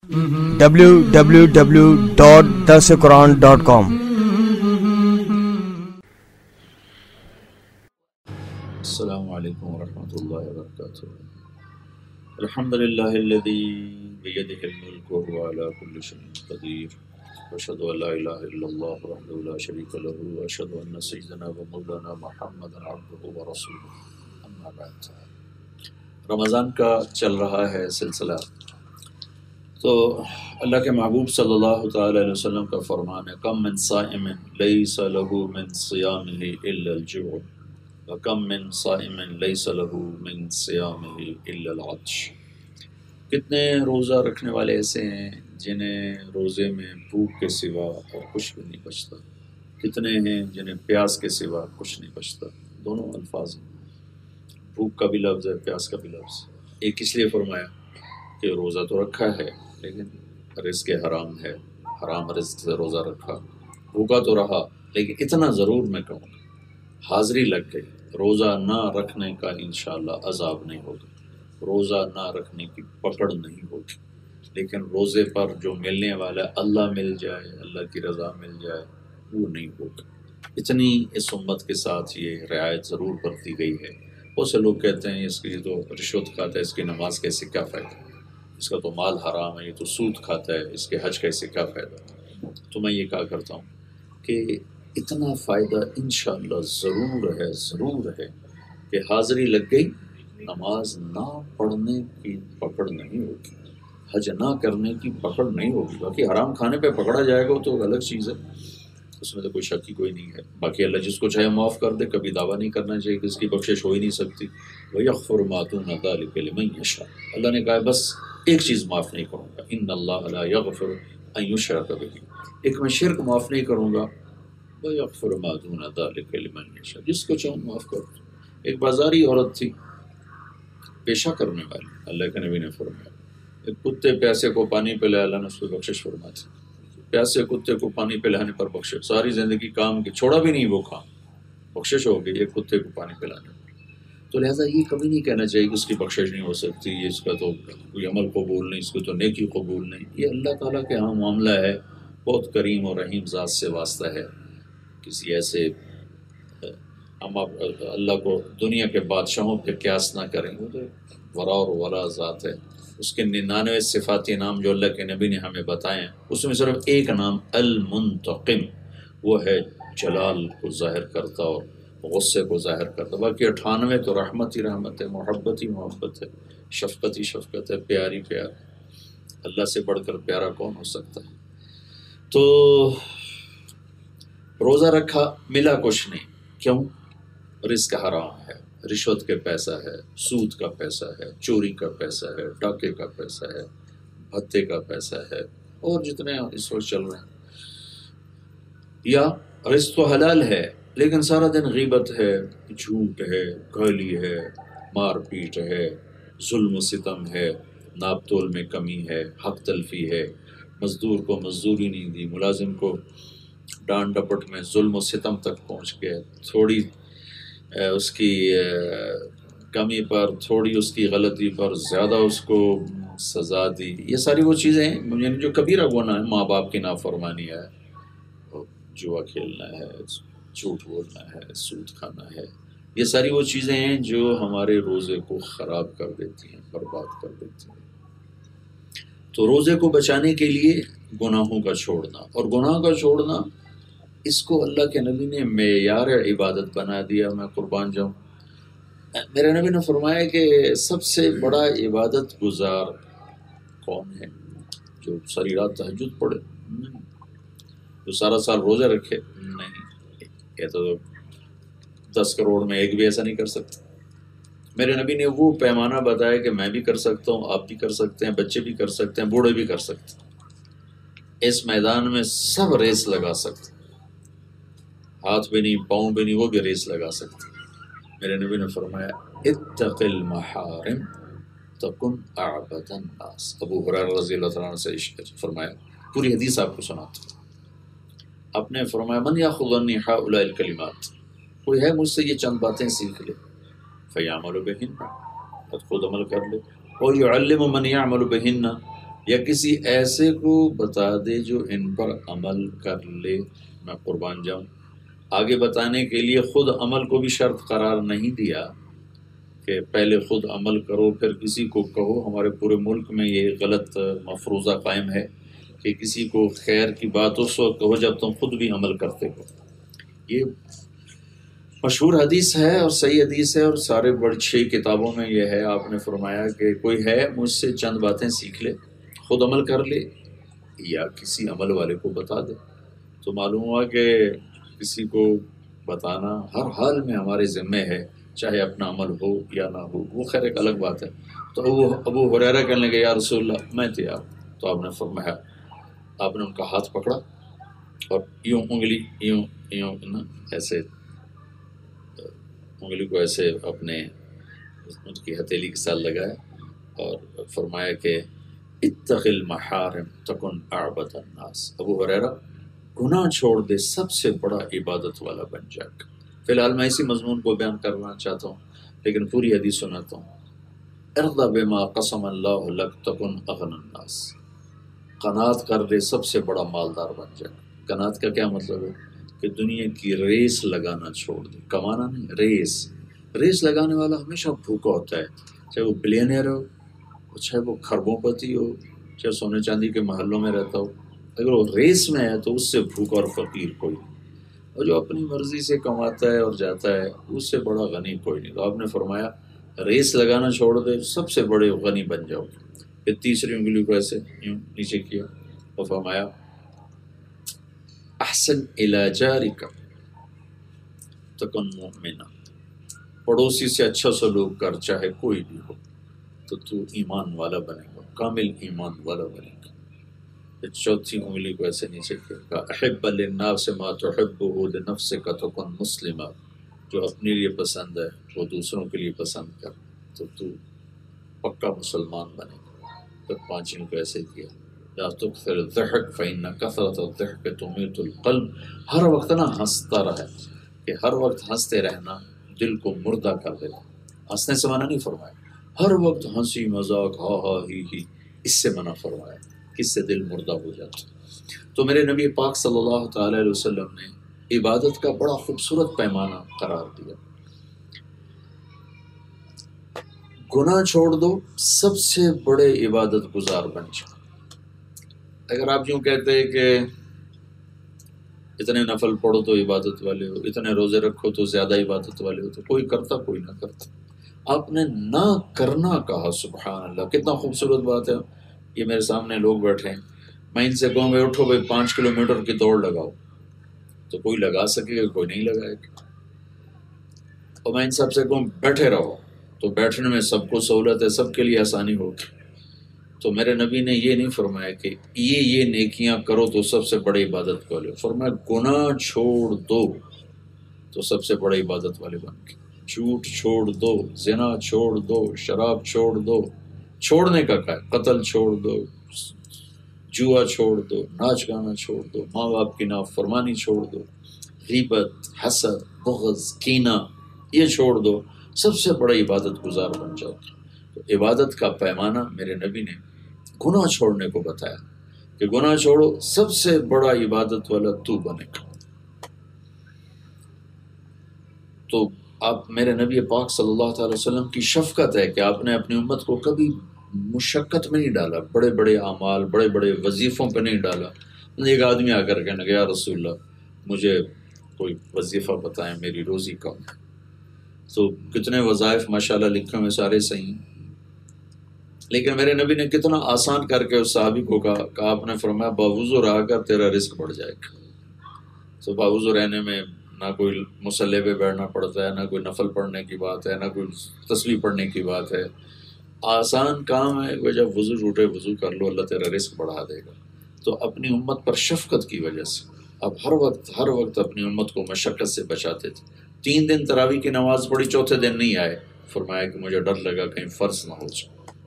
www.darsequran.com. السلام علیکم ورحمۃ اللہ وبرکاتہ۔ الحمد للہ الذی بیدہ الملک وهو علی کل شیء قدیر، واشهد ان لا الہ الا اللہ وحدہ لا شریک لہ، واشهد ان سیدنا و مولانا محمدا عبدہ ورسولہ، اما بعد۔ رمضان کا چل رہا ہے سلسلہ، تو اللہ کے محبوب صلی اللہ تعالی علیہ وسلم کا فرمان ہے، کم من صائم لیس لہ من صیامہ الا الجوع وَكَم مِّن صَائِمٍ لَيْسَ لَهُ مِّن صِيَامِهِ إِلَّا الْعَطْشُ۔ کتنے روزہ رکھنے والے ایسے ہیں جنہیں روزے میں بھوک کے سوا اور کچھ بھی نہیں بچتا، کتنے ہیں جنہیں پیاس کے سوا کچھ نہیں بچتا۔ دونوں الفاظ ہیں، بھوک کا بھی لفظ ہے، پیاس کا بھی لفظ ہے۔ ایک اس لیے فرمایا کہ روزہ تو رکھا ہے لیکن رزق حرام ہے، حرام رزق سے روزہ رکھا، بھوکا تو رہا لیکن اتنا ضرور میں کہوں گا، حاضری لگ گئی، روزہ نہ رکھنے کا انشاءاللہ عذاب نہیں ہوگا، روزہ نہ رکھنے کی پکڑ نہیں ہوگی، لیکن روزے پر جو ملنے والا اللہ مل جائے، اللہ کی رضا مل جائے، وہ نہیں ہوگا۔ اتنی اس امت کے ساتھ یہ رعایت ضرور برتی گئی ہے۔ بہت سے لوگ کہتے ہیں اس کی تو رشوت کھاتا ہے، اس کی نماز کا اس سے کیا فائدہ، اس کا تو مال حرام ہے، یہ تو سود کھاتا ہے، اس کے حج کا اس سے کیا فائدہ۔ تو میں یہ کہا کرتا ہوں کہ اتنا فائدہ انشاءاللہ ضرور ہے کہ حاضری لگ گئی، نماز نہ پڑھنے کی پکڑ نہیں ہوگی، حج نہ کرنے کی پکڑ نہیں ہوگی۔ باقی حرام کھانے پہ پکڑا جائے گا تو الگ چیز ہے، اس میں تو کوئی شک ہی کوئی نہیں ہے۔ باقی اللہ جس کو چاہے معاف کر دے، کبھی دعویٰ نہیں کرنا چاہیے کہ اس کی بخشش ہو ہی نہیں سکتی۔ وَيَغْفِرُ مَا دُونَ ذَلِكَ لِمَن يَشَاءُ، اللہ نے کہا بس ایک چیز معاف نہیں کروں گا، إِنَّ اللَّهَ لَا يَغْفِرُ أَن يُشْرَكَ بِهِ، ایک میں شرک معاف نہیں کروں گا، وَيَغْفِرُ مَا دُونَ ذَلِكَ لِمَن يَشَاءُ، جس کو چاہوں معاف کر دوں۔ ایک بازاری عورت تھی، پیشہ کرنے والی، اللہ کے نبی نے فرمایا ایک کتے پیاسے کو پانی پلایا، اللہ نے اس کو بخشش فرما دی۔ پیاسے کتے کو پانی پلانے پر بخشش، ساری زندگی کام کی چھوڑا بھی نہیں وہ کام، بخشش ہو گئی ایک کتے کو پانی پلانے پر۔ تو لہٰذا یہ کبھی نہیں کہنا چاہیے کہ اس کی بخشش نہیں ہو سکتی، اس کا تو کوئی عمل قبول نہیں، اس کو تو نیکی قبول نہیں۔ یہ اللہ تعالیٰ کے ہاں معاملہ ہے، بہت کریم اور رحیم ذات سے واسطہ ہے۔ کسی ایسے ہم اللہ کو دنیا کے بادشاہوں پہ قیاس نہ کریں، وہ تو ورا اور ولا ذات ہے۔ اس کے 99 صفاتی نام جو اللہ کے نبی نے ہمیں بتائے ہیں، اس میں صرف ایک نام المنتقم، وہ ہے جلال کو ظاہر کرتا اور غصے کو ظاہر کرتا۔ باقی 98 تو رحمت ہی رحمت ہے، محبت ہی محبت ہے، شفقت ہی شفقت ہے، پیار ہی پیار ہے۔ اللہ سے بڑھ کر پیارا کون ہو سکتا ہے؟ تو روزہ رکھا، ملا کچھ نہیں، کیوں؟ رزق حرام ہے، رشوت کے پیسہ ہے، سود کا پیسہ ہے، چوری کا پیسہ ہے، ڈاکے کا پیسہ ہے، بھتے کا پیسہ ہے، اور جتنے اس وقت چل رہے ہیں۔ یا رزق تو حلال ہے لیکن سارا دن غیبت ہے، جھوٹ ہے، گالی ہے، مار پیٹ ہے، ظلم و ستم ہے، ناپ تول میں کمی ہے، حق تلفی ہے، مزدور کو مزدوری نہیں دی، ملازم کو ڈانٹ ڈپٹ میں ظلم و ستم تک پہنچ گئے، تھوڑی اس کی کمی پر، تھوڑی اس کی غلطی پر زیادہ اس کو سزا دی۔ یہ ساری وہ چیزیں ہیں یعنی جو کبیرہ گناہ ہے، ماں باپ کی نافرمانی ہے، جوا کھیلنا ہے، جھوٹ بولنا ہے، سود کھانا ہے، یہ ساری وہ چیزیں ہیں جو ہمارے روزے کو خراب کر دیتی ہیں، برباد کر دیتی ہیں۔ تو روزے کو بچانے کے لیے گناہوں کا چھوڑنا، اور گناہ کا چھوڑنا اس کو اللہ کے نبی نے معیار عبادت بنا دیا۔ میں قربان جاؤں، میرے نبی نے فرمایا کہ سب سے بڑا عبادت گزار کون ہے؟ جو ساری رات تہجد پڑھے؟ نہیں۔ جو سارا سال روزے رکھے؟ نہیں۔ یہ تو 10 کروڑ میں ایک بھی ایسا نہیں کر سکتا۔ میرے نبی نے وہ پیمانہ بتایا کہ میں بھی کر سکتا ہوں، آپ بھی کر سکتے ہیں، بچے بھی کر سکتے ہیں، بوڑھے بھی کر سکتے ہیں۔ اس میدان میں سب ریس لگا سکتے، ہاتھ بھی نہیں، پاؤں بھی نہیں، وہ بھی ریس لگا سکتے۔ میرے نبی نے فرمایا اتق المحارم تکن اعبد الناس۔ ابو ہریرہ رضی اللہ تعالیٰ عنہ سے فرمایا، پوری حدیث آپ کو سناتا ہوں۔ آپ نے فرمایا من یاخذ عنی ہؤلاء الکلمات، کوئی ہے مجھ سے یہ چند باتیں سیکھ لے، فیعمل بہن، خود عمل کر لے، اور یعلم من یعمل بہن، یا کسی ایسے کو بتا دے جو ان پر عمل کر لے، میں قربان جاؤں۔ آگے بتانے کے لیے خود عمل کو بھی شرط قرار نہیں دیا کہ پہلے خود عمل کرو پھر کسی کو کہو۔ ہمارے پورے ملک میں یہ غلط مفروضہ قائم ہے کہ کسی کو خیر کی بات اس وقت کہو جب تم خود بھی عمل کرتے ہو۔ یہ مشہور حدیث ہے اور صحیح حدیث ہے، اور سارے بڑی 6 کتابوں میں یہ ہے۔ آپ نے فرمایا کہ کوئی ہے مجھ سے چند باتیں سیکھ لے، خود عمل کر لے یا کسی عمل والے کو بتا دے۔ تو معلوم ہوا کہ کسی کو بتانا ہر حال میں ہمارے ذمہ ہے، چاہے اپنا عمل ہو یا نہ ہو، وہ خیر ایک الگ بات ہے۔ تو ابو ہریرہ کہنے لگے یا رسول اللہ میں تیار۔ تو آپ نے فرمایا، آپ نے ان کا ہاتھ پکڑا اور یوں انگلی یوں نا ایسے انگلی کو ایسے اپنے ان کی ہتھیلی کے ساتھ لگایا اور فرمایا کہ اتق المحارم تکن اعبد الناس۔ ابو ہریرہ گناہ چھوڑ دے سب سے بڑا عبادت والا بن جائے گا۔ فی الحال میں اسی مضمون کو بیان کرنا چاہتا ہوں لیکن پوری حدیث سناتا ہوں۔ ارض بما قسم اللہ لک تکن اغنى الناس، قناعت کر دے سب سے بڑا مالدار بن جائے۔ قناعت کا کیا مطلب ہے؟ کہ دنیا کی ریس لگانا چھوڑ دے، کمانا نہیں، ریس لگانے والا ہمیشہ بھوکا ہوتا ہے، چاہے وہ بلینئر ہو، چاہے وہ خربوں پتی ہو، چاہے سونے چاندی کے محلوں میں رہتا ہو، اگر وہ ریس میں ہے تو اس سے بھوکا اور فقیر کوئی نہیں، اور جو اپنی مرضی سے کماتا ہے اور جاتا ہے اس سے بڑا غنی کوئی نہیں۔ تو آپ نے فرمایا ریس لگانا چھوڑ دے سب سے بڑے غنی بن جاؤ۔ پھر تیسری انگلی کو ایسے یوں نیچے کیا اور فرمایا احسن الی جارک تکن مؤمنا، پڑوسی سے اچھا سلوک کر چاہے کوئی بھی ہو تو ایمان والا بنے گا، کامل ایمان والا بنے گا۔ پھر چوتھی انگلی کو ایسے نیچے کیا، احب للناس ما تحبه لنفسک تکن مسلما، جو اپنے لیے پسند ہے وہ دوسروں کے لیے پسند کر تو پکا مسلمان بنے گا۔ پھر پانچویں کو ایسے کیا، لا تکثر الضحک فإن کثرة الضحک تمیت القلب، ہر وقت نہ ہنستا رہے، کہ ہر وقت ہنستے رہنا دل کو مردہ کر دیتا۔ ہنسنے سے منع نہیں فرمایا، ہر وقت ہنسی مذاق ہا ہا ہی اس سے منع فرمایا، اس سے دل مردہ ہو جاتا۔ تو میرے نبی پاک صلی اللہ تعالی علیہ وسلم نے عبادت کا بڑا خوبصورت پیمانہ قرار دیا۔ گناہ چھوڑ دو سب سے بڑے عبادت گزار بن جاؤ۔ اگر آپ یوں کہتے ہیں کہ اتنے نفل پڑھو تو عبادت والے ہو، اتنے روزے رکھو تو زیادہ عبادت والے ہو، تو کوئی کرتا کوئی نہ کرتا۔ آپ نے نہ کرنا کہا، سبحان اللہ، کتنا خوبصورت بات ہے۔ یہ میرے سامنے لوگ بیٹھے ہیں، میں ان سے کہوں گے اٹھو بھائی 5 کلومیٹر کی دوڑ لگاؤ، تو کوئی لگا سکے گا، کوئی نہیں لگائے گا۔ اور میں ان سب سے کہوں بیٹھے رہو، تو بیٹھنے میں سب کو سہولت ہے، سب کے لیے آسانی ہوگی۔ تو میرے نبی نے یہ نہیں فرمایا کہ یہ نیکیاں کرو تو سب سے بڑی عبادت والے ہو، فرمایا گناہ چھوڑ دو تو سب سے بڑی عبادت والے بن گئے۔ جھوٹ چھوڑ دو، زنا چھوڑ دو، شراب چھوڑ دو، چھوڑنے کا کہا ہے، قتل چھوڑ دو، جوا چھوڑ دو، ناچ گانا چھوڑ دو، ماں باپ کی نافرمانی چھوڑ دو، غیبت، حسد، بغض، کینہ یہ چھوڑ دو، سب سے بڑا عبادت گزار بن جاؤ۔ تو عبادت کا پیمانہ میرے نبی نے گناہ چھوڑنے کو بتایا کہ گناہ چھوڑو سب سے بڑا عبادت والا تو بنے گا۔ تو آپ میرے نبی پاک صلی اللہ تعالی وسلم کی شفقت ہے کہ آپ نے اپنی امت کو کبھی مشقت میں نہیں ڈالا، بڑے بڑے اعمال، بڑے بڑے وظیفوں پہ نہیں ڈالا۔ ایک آدمی آ کر کہنے لگا یا رسول اللہ مجھے کوئی وظیفہ بتائیں، میری روزی کم ہے۔ تو کتنے وظائف ماشاءاللہ لکھے ہوئے سارے صحیح ہیں، لیکن میرے نبی نے کتنا آسان کر کے اس صحابی کو کہا کہ آپ نے فرمایا باوضو رہا کر تیرا رزق بڑھ جائے گا۔ تو باوضو رہنے میں نہ کوئی مصلی پہ بیٹھنا پڑتا ہے، نہ کوئی نفل پڑھنے کی بات ہے، نہ کوئی تسبیح پڑھنے کی بات ہے، آسان کام ہے کہ جب وضو ٹوٹے وضو کر لو، اللہ تیرا رزق بڑھا دے گا۔ تو اپنی امت پر شفقت کی وجہ سے اب ہر وقت اپنی امت کو مشقت سے بچاتے تھے۔ 3 دن تراویح کی نماز پڑھی، چوتھے دن نہیں آئے، فرمایا کہ مجھے ڈر لگا کہیں فرض نہ ہو جائے۔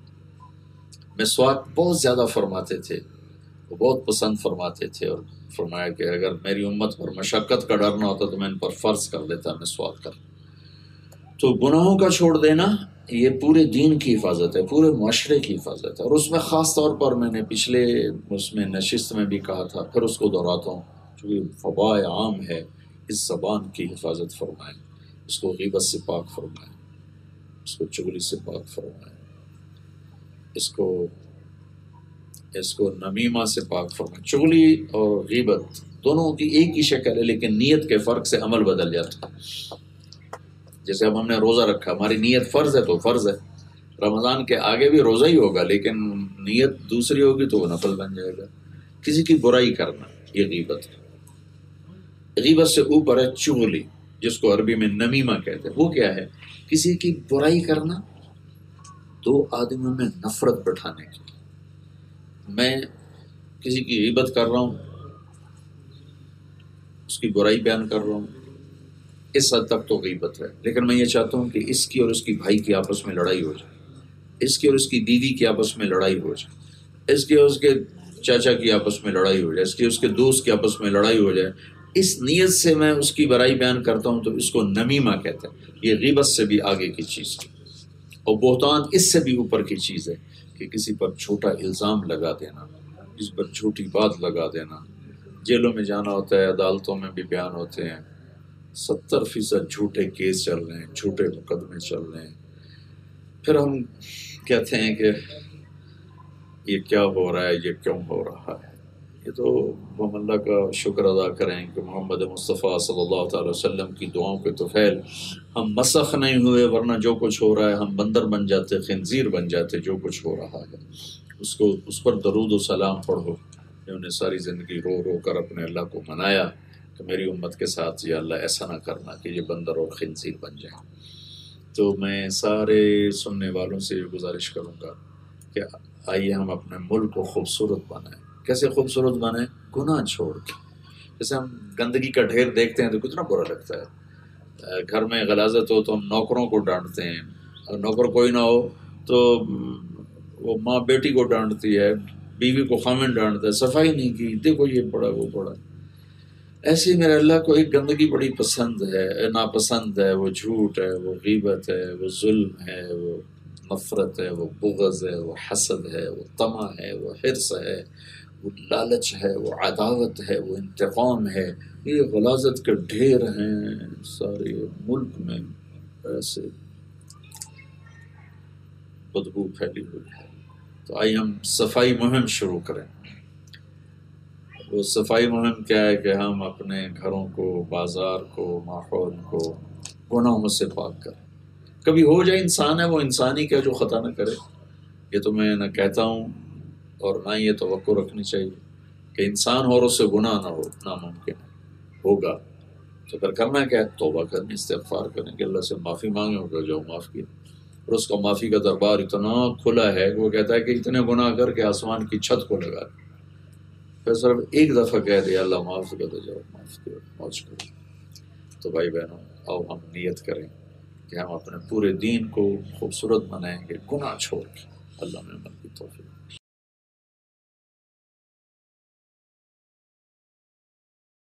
مسواک بہت زیادہ فرماتے تھے، وہ بہت پسند فرماتے تھے، اور فرمایا کہ اگر میری امت پر مشقت کا ڈر نہ ہوتا تو میں ان پر فرض کر دیتا مسواک کر۔ تو گناہوں کا چھوڑ دینا یہ پورے دین کی حفاظت ہے، پورے معاشرے کی حفاظت ہے، اور اس میں خاص طور پر میں نے پچھلے اس میں نشست میں بھی کہا تھا، پھر اس کو دہراتا ہوں، چونکہ وباء عام ہے، اس زبان کی حفاظت فرمائیں، اس کو غیبت سے پاک فرمائیں، اس کو چغلی سے پاک فرمائیں، اس کو نمیمہ سے پاک فرمائیں۔ چغلی اور غیبت دونوں کی ایک ہی شکل ہے، لیکن نیت کے فرق سے عمل بدل جاتا ہے۔ جیسے اب ہم نے روزہ رکھا، ہماری نیت فرض ہے تو فرض ہے، رمضان کے آگے بھی روزہ ہی ہوگا، لیکن نیت دوسری ہوگی تو وہ نفل بن جائے گا۔ کسی کی برائی کرنا یہ غیبت ہے۔ غیبت سے اوپر ہے چغلی، جس کو عربی میں نمیمہ کہتے ہیں۔ وہ کیا ہے؟ کسی کی برائی کرنا، دو آدمیوں میں نفرت بٹھانے کی۔ میں کسی کی غیبت کر رہا ہوں، اس کی برائی بیان کر رہا ہوں، اس حد تک تو غیبت ہے، لیکن میں یہ چاہتا ہوں کہ اس کی اور اس کی بھائی کی آپس میں لڑائی ہو جائے، اس کی اور اس کی بیوی کی آپس میں لڑائی ہو جائے، اس کی اور اس کے چاچا کی آپس میں لڑائی ہو جائے، اس کی اس کے دوست کی آپس میں لڑائی ہو جائے، اس نیت سے میں اس کی برائی بیان کرتا ہوں تو اس کو نمیمہ کہتے ہیں۔ یہ غیبت سے بھی آگے کی چیز ہے، اور بہتان اس سے بھی اوپر کی چیز ہے کہ کسی پر چھوٹا الزام لگا دینا، کسی پر چھوٹی بات لگا دینا۔ جیلوں میں جانا ہوتا ہے، عدالتوں میں بھی بیان ہوتے ہیں، 70% جھوٹے کیس چل رہے ہیں، جھوٹے مقدمے چل رہے ہیں، پھر ہم کہتے ہیں کہ یہ کیا ہو رہا ہے، یہ کیوں ہو رہا ہے۔ یہ تو ہم اللہ کا شکر ادا کریں کہ محمد مصطفیٰ صلی اللہ تعالی وسلم کی دعاؤں کے طفیل ہم مسخ نہیں ہوئے، ورنہ جو کچھ ہو رہا ہے ہم بندر بن جاتے، خنزیر بن جاتے۔ جو کچھ ہو رہا ہے اس پر درود و سلام پڑھو، انہوں نے ساری زندگی رو رو کر اپنے اللہ کو منایا کہ میری امت کے ساتھ یا اللہ ایسا نہ کرنا کہ یہ بندر اور خنزیر بن جائیں۔ تو میں سارے سننے والوں سے یہ گزارش کروں گا کہ آئیے ہم اپنے ملک کو خوبصورت بنائیں۔ کیسے خوبصورت بنائیں؟ گناہ چھوڑ کے۔ جیسے ہم گندگی کا ڈھیر دیکھتے ہیں تو کتنا برا لگتا ہے۔ گھر میں غلاظت ہو تو ہم نوکروں کو ڈانٹتے ہیں، اور نوکر کوئی نہ ہو تو وہ ماں بیٹی کو ڈانٹتی ہے، بیوی کو خامن ڈانٹتا ہے، صفائی نہیں کی، دیکھو یہ پڑا وہ پڑا۔ ایسے میرے اللہ کو ایک گندگی بڑی پسند ہے، ناپسند ہے، وہ جھوٹ ہے، وہ غیبت ہے، وہ ظلم ہے، وہ نفرت ہے، وہ بغض ہے، وہ حسد ہے، وہ طمع ہے، وہ حرص ہے، وہ لالچ ہے، وہ عداوت ہے، وہ انتقام ہے۔ یہ غلاظت کے ڈھیر ہیں سارے ملک میں، ایسے بدبو پھیلی ہوئی ہے۔ تو آئیے ہم صفائی مہم شروع کریں۔ وہ صفائی مہم کیا ہے کہ ہم اپنے گھروں کو، بازار کو، ماحول کو گناہوں سے پاک کریں۔ کبھی ہو جائے، انسان ہے وہ انسان ہی کیا جو خطا نہ کرے۔ یہ تو میں نہ کہتا ہوں اور نہ یہ توقع رکھنی چاہیے کہ انسان ہو اور اس سے گناہ نہ ہو، ناممکن ہے۔ ہوگا تو پھر کرنا کیا ہے؟ توبہ کرنی، استغفار کریں کہ اللہ سے معافی مانگیں، ہو جاؤ معاف کیا۔ اور اس کا معافی کا دربار اتنا کھلا ہے کہ وہ کہتا ہے کہ اتنے گناہ کر کے آسمان کی چھت کو لگا، پھر صرف ایک دفعہ کہہ دیا اللہ معاف کر دے، جاؤ معاف کرو، موج کرو۔ تو بھائی بہنوں، آؤ ہم نیت کریں کہ ہم اپنے پورے دین کو خوبصورت بنائیں گے، گناہ چھوڑ کے۔ اللہ میں عمل کی توفیق۔